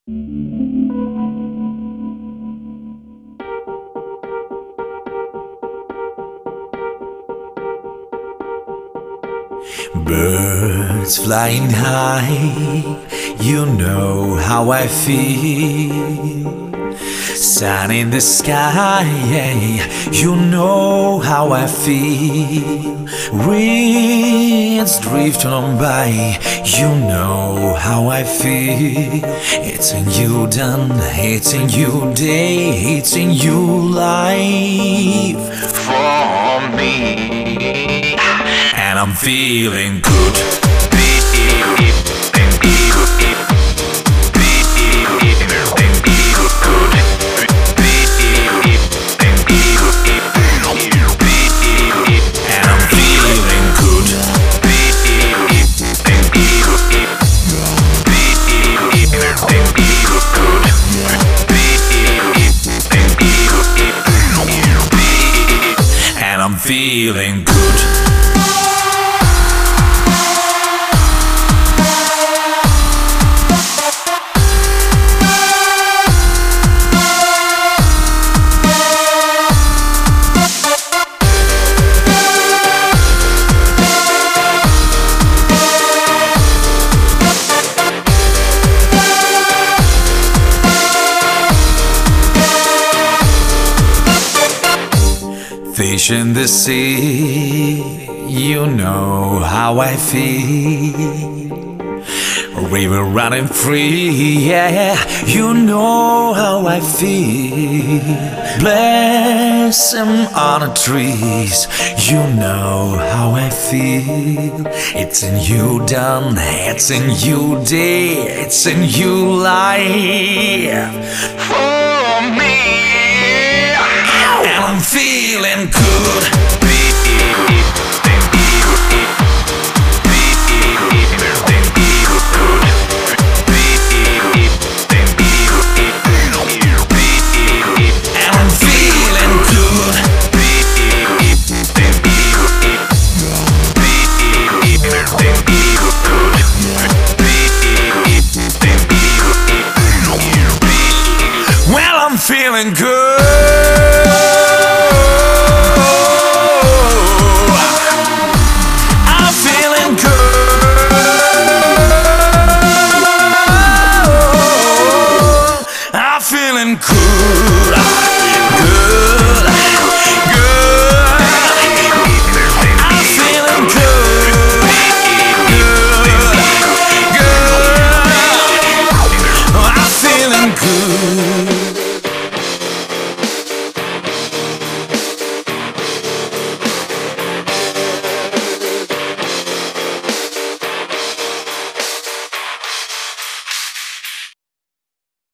Birds flying high, you know how I feel. Sun in the sky, you know how I feel. Winds drifting on by, you know how I feel. It's a new dawn, it's a new day, it's a new life for me, and I'm feeling good. I'm feeling good. Fish in the sea, you know how I feel. River running free, yeah, you know how I feel. Blossom on the trees, you know how I feel. It's a new dawn, it's a new day, it's a new life for me. I'm feeling good.